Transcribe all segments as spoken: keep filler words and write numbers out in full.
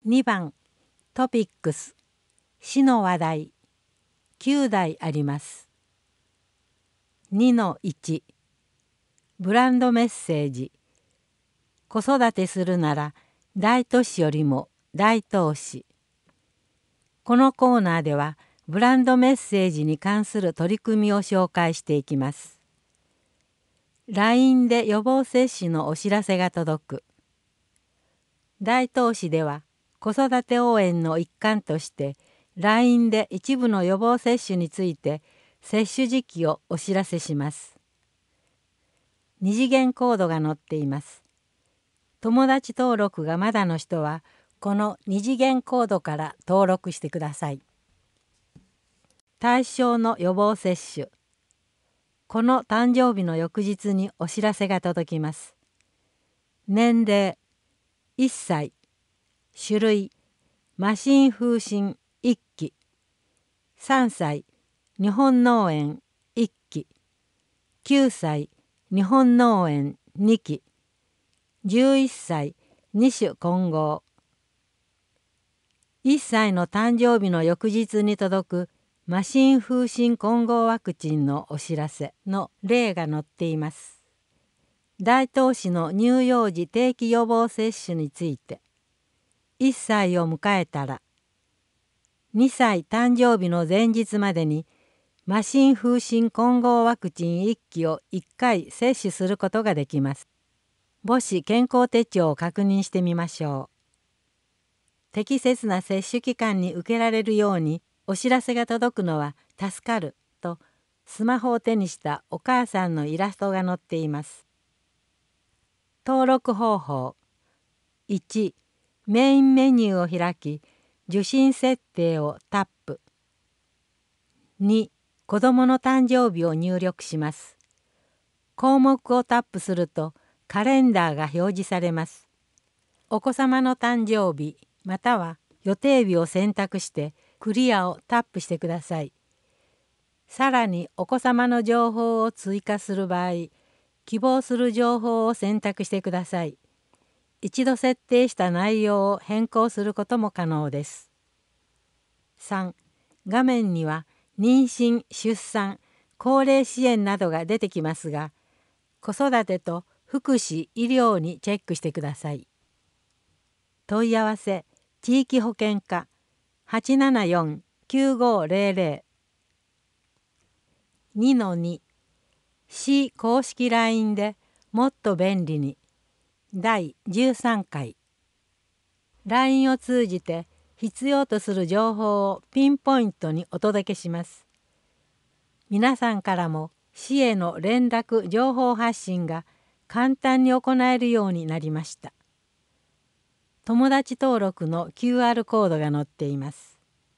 にばんトピックス市の話題きゅうだいあります。にのいちブランドメッセージ子育てするなら大都市よりも大東市。このコーナーではブランドメッセージに関する取り組みを紹介していきます。ライン で予防接種のお知らせが届く。大東市では子育て応援の一環として ライン で一部の予防接種について接種時期をお知らせします。二次元コードが載っています。友達登録がまだの人はこの二次元コードから登録してください。対象の予防接種。この誕生日の翌日にお知らせが届きます。年齢いっさい、種類マシン風疹いっき、さんさい日本脳炎いっき、きゅうさい日本脳炎にき、じゅういっさいに種混合。いっさいの誕生日の翌日に届くマシン風疹混合ワクチンのお知らせの例が載っています。大東市の乳幼児定期予防接種について、いっさいを迎えたらにさい誕生日の前日までにマシン風疹混合ワクチンいっきをいっかい接種することができます。母子健康手帳を確認してみましょう。適切な接種期間に受けられるようにお知らせが届くのは助かるとスマホを手にしたお母さんのイラストが載っています。登録方法いちメインメニューを開き受診設定をタップ。に子どもの誕生日を入力します。項目をタップするとカレンダーが表示されます。お子様の誕生日または予定日を選択してクリアをタップしてください。さらにお子様の情報を追加する場合、希望する情報を選択してください。一度設定した内容を変更することも可能です。さん画面には妊娠・出産・高齢支援などが出てきますが、子育てと福祉・医療にチェックしてください。問い合わせ地域保健課 はちななよんきゅうごゼロゼロ にのに 市公式 ライン でもっと便利にだいじゅうさんかい ライン を通じて必要とする情報をピンポイントにお届けします。皆さんからも市への連絡情報発信が簡単に行えるようになりました。友達登録の キューアール コードが載っています。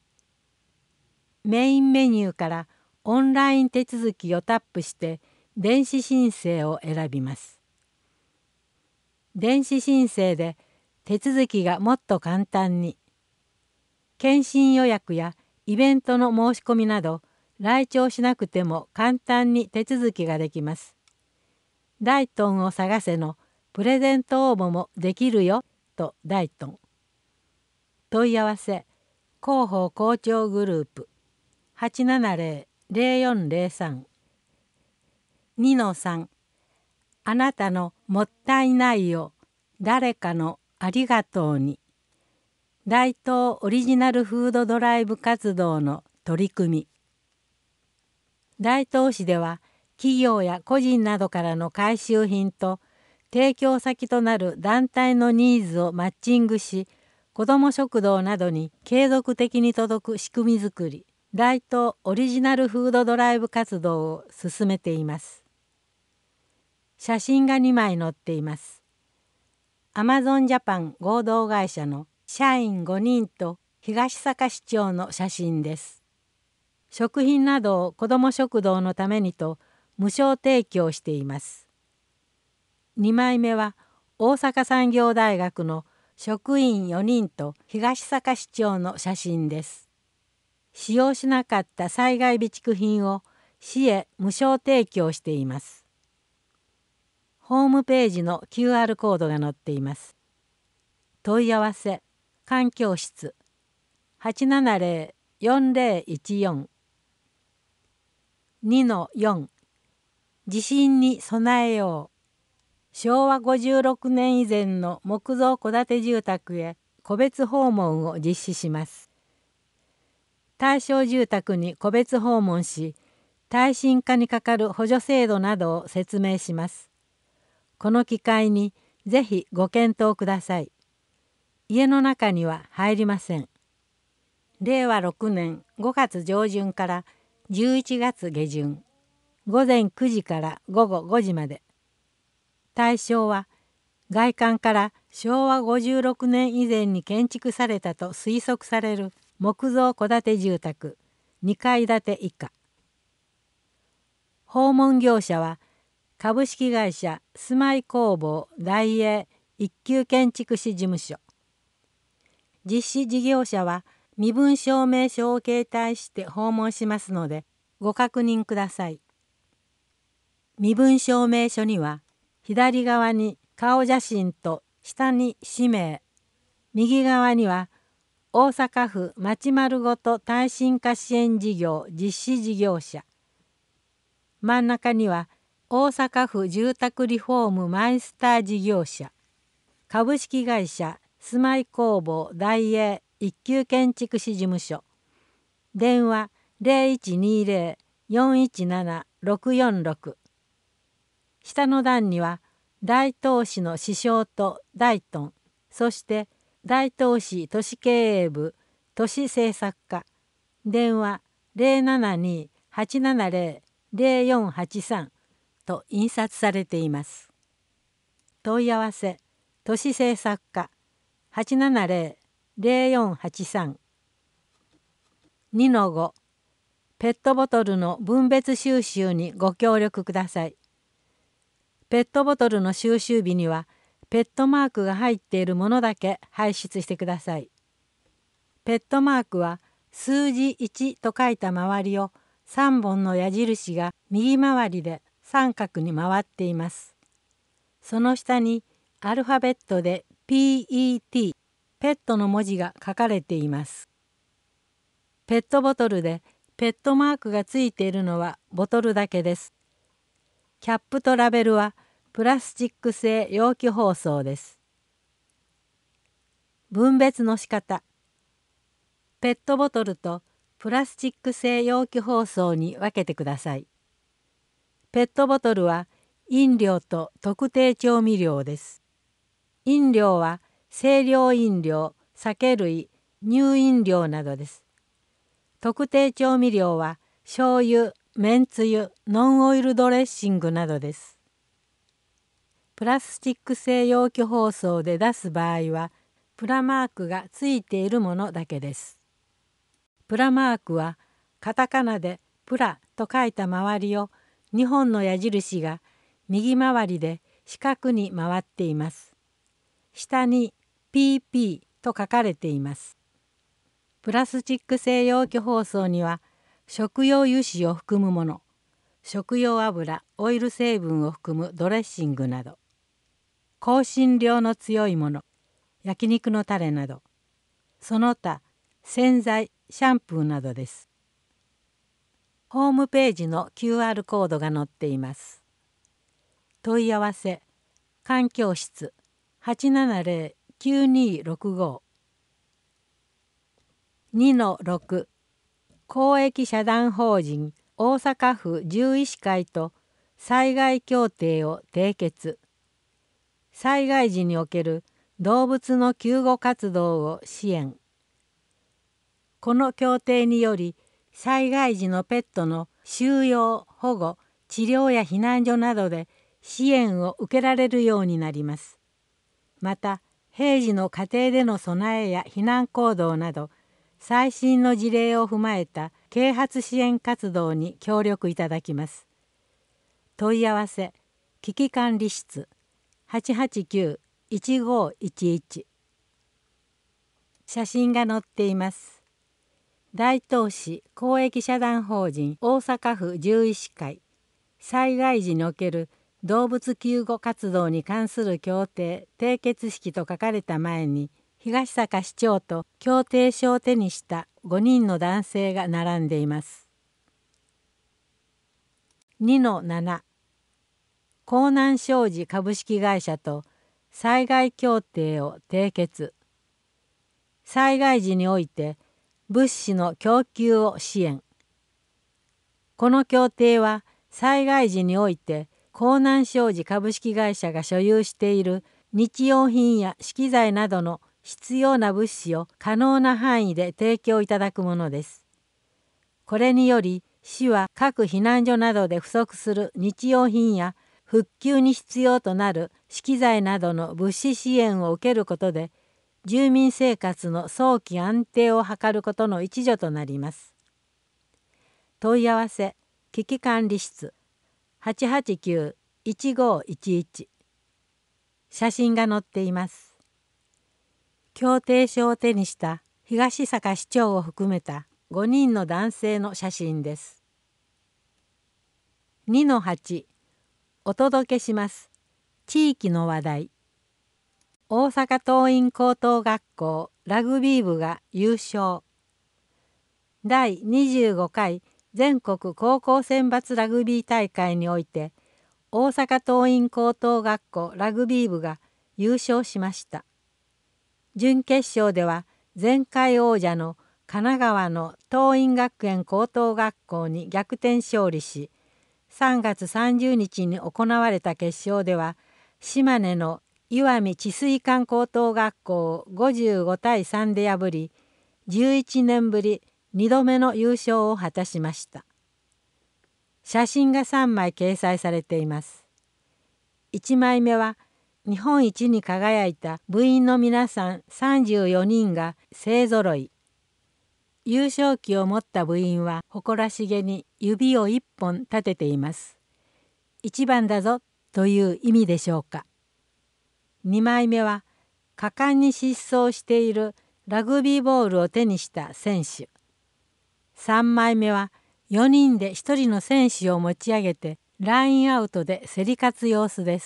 メインメニューからオンライン手続きをタップして電子申請を選びます。電子申請で手続きがもっと簡単に。検診予約やイベントの申し込みなど来庁しなくても簡単に手続きができます。ダイトンを探せのプレゼント応募もできるよとダイトン。問い合わせ広報校長グループ はちななゼロ ゼロよんゼロさん にのさん あなたのもったいないを誰かのありがとうに。大東オリジナルフードドライブ活動の取り組み。大東市では企業や個人などからの回収品と提供先となる団体のニーズをマッチングし、子ども食堂などに継続的に届く仕組みづくり、大東オリジナルフードドライブ活動を進めています。写真がにまい載っています。アマゾンジャパン合同会社の社員ごにんと東坂市長の写真です。食品などを子ども食堂のためにと無償提供しています。にまいめは大阪産業大学の職員よにんと東坂市長の写真です。使用しなかった災害備蓄品を市へ無償提供しています。ホームページの キューアール コードが載っています。問い合わせ環境室 はちななゼロ よんゼロいちよん にのよん 地震に備えよう。しょうわごじゅうろくねん以前の木造戸建て住宅へ個別訪問を実施します。対象住宅に個別訪問し、耐震化にかかる補助制度などを説明します。この機会にぜひご検討ください。家の中には入りません。れいわろくねんごがつ上旬からじゅういちがつ下旬、ごぜんくじからごごごじまで。対象は外観からしょうわごじゅうろくねん以前に建築されたと推測される木造戸建て住宅にかい建て以下。訪問業者は株式会社住まい工房大英一級建築士事務所。実施事業者は身分証明書を携帯して訪問しますのでご確認ください。身分証明書には左側に顔写真と下に氏名、右側には大阪府町丸ごと耐震化支援事業実施事業者、真ん中には大阪府住宅リフォームマイスター事業者、株式会社住まい工房大英一級建築士事務所、電話 ゼロいちにゼロ よんいちなな ろくよんろく。下の段には大東市の支商と大東、そして大東市都市経営部都市政策課、電話 ゼロななに はちななゼロ ゼロよんはちさん と印刷されています。問い合わせ都市政策課 はちななゼロ ゼロよんはちさん。にのご ペットボトルの分別収集にご協力ください。ペットボトルの収集日にはペットマークが入っているものだけ排出してください。ペットマークは数字いちと書いた周りをさんぼんの矢印が右回りで三角に回っています。その下にアルファベットで ピーイーティー ペットの文字が書かれています。ペットボトルでペットマークがついているのはボトルだけです。キャップとラベルはプラスチック製容器包装です。分別の仕方。ペットボトルとプラスチック製容器包装に分けてください。ペットボトルは飲料と特定調味料です。飲料は清涼飲料、酒類、乳飲料などです。特定調味料は醤油、めんつゆ、ノンオイルドレッシングなどです。プラスチック製容器包装で出す場合はプラマークがついているものだけです。プラマークはカタカナでプラと書いた周りをにほんの矢印が右回りで四角に回っています。下に ピーピー と書かれています。プラスチック製容器包装には食用油脂を含むもの、食用油、オイル成分を含むドレッシングなど、香辛料の強いもの、焼肉のタレなど、その他洗剤、シャンプーなどです。ホームページの キューアール コードが載っています。問い合わせ環境室 はちななゼロ きゅうにろくご。にのろく 公益社団法人大阪府獣医師会と災害協定を締結。災害時における動物の救護活動を支援。この協定により災害時のペットの収容、保護、治療や避難所などで支援を受けられるようになります。また平時の家庭での備えや避難行動など最新の事例を踏まえた啓発支援活動に協力いただきます。問い合わせ危機管理室 はちはちきゅう いちごいちいち。写真が載っています。大東市公益社団法人大阪府獣医師会災害時における動物救護活動に関する協定締結式と書かれた前に東坂市長と協定書を手にしたごにんの男性が並んでいます。にのなな、江南商事株式会社と災害協定を締結。災害時において物資の供給を支援。この協定は災害時において江南商事株式会社が所有している日用品や資機材などの必要な物資を可能な範囲で提供いただくものです。これにより市は各避難所などで不足する日用品や復旧に必要となる資機材などの物資支援を受けることで住民生活の早期安定を図ることの一助となります。問い合わせ危機管理室 はちはちきゅう いちごいちいち。写真が載っています。協定書を手にした東坂市長を含めたごにんの男性の写真です。にのはち、お届けします。地域の話題。大阪桐蔭高等学校ラグビー部が優勝。だいにじゅうごかい全国高校選抜ラグビー大会において大阪桐蔭高等学校ラグビー部が優勝しました。準決勝では前回王者の神奈川の桐蔭学園高等学校に逆転勝利し、さんがつさんじゅうにちに行われた決勝では島根の石見智水館高等学校をごじゅうごたいさんで破り、じゅういちねんぶりにどめの優勝を果たしました。写真がさんまい掲載されています。いちまいめは日本一に輝いた部員の皆さんさんじゅうよにんが勢ぞろい。優勝旗を持った部員は誇らしげに指を一本立てています。一番だぞという意味でしょうか。にまいめは果敢に疾走しているラグビーボールを手にした選手。さんまいめはよにんでひとりの選手を持ち上げてラインアウトで競り勝つ様子です。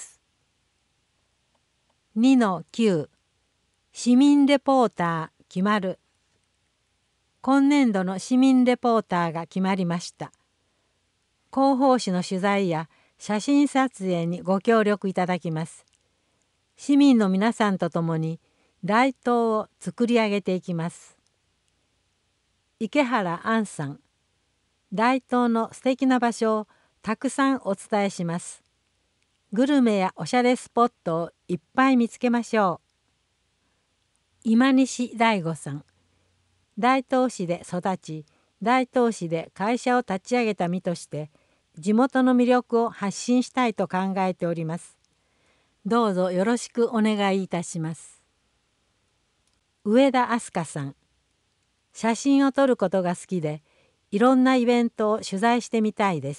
にのきゅう、市民レポーター決まる。今年度の市民レポーターが決まりました。広報誌の取材や写真撮影にご協力いただきます。市民の皆さんと共に街灯を作り上げていきます。池原杏さん、街灯の素敵な場所をたくさんお伝えします。グルメやおしゃれスポットをいっぱい見つけましょう。今西大吾さん、大東市で育ち、大東市で会社を立ち上げた身として地元の魅力を発信したいと考えております。どうぞよろしくお願いいたします。上田明日香さん、写真を撮ることが好きでいろんなイベントを取材してみたいです。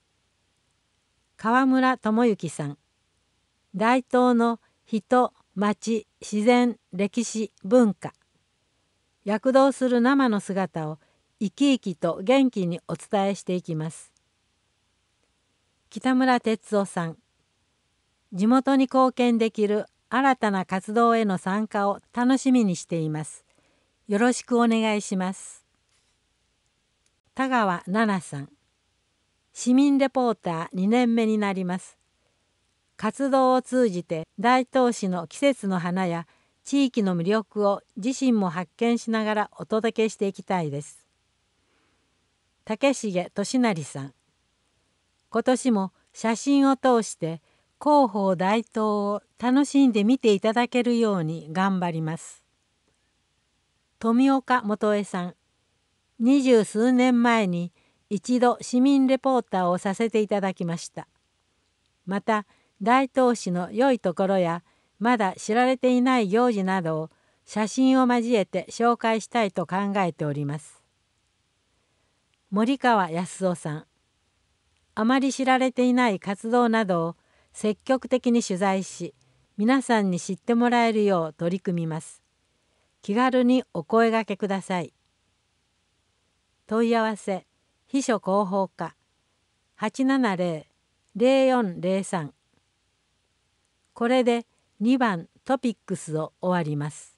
川村智之さん、大東の人、町、自然、歴史、文化、躍動する生の姿を生き生きと元気にお伝えしていきます。北村哲夫さん、地元に貢献できる新たな活動への参加を楽しみにしています。よろしくお願いします。田川奈々さん、市民レポーターにねんめになります。活動を通じて大東市の季節の花や地域の魅力を自身も発見しながらお届けしていきたいです。竹重俊成さん、今年も写真を通して広報大東を楽しんで見ていただけるように頑張ります。富岡元江さん、二十数年前に一度市民レポーターをさせていただきました。また大東市の良いところやまだ知られていない行事などを写真を交えて紹介したいと考えております。森川康夫さん、あまり知られていない活動などを積極的に取材し、皆さんに知ってもらえるよう取り組みます。気軽にお声掛けください。問い合わせ秘書広報課 はちななゼロ ゼロよんゼロさん。これでにばんトピックスを終わります。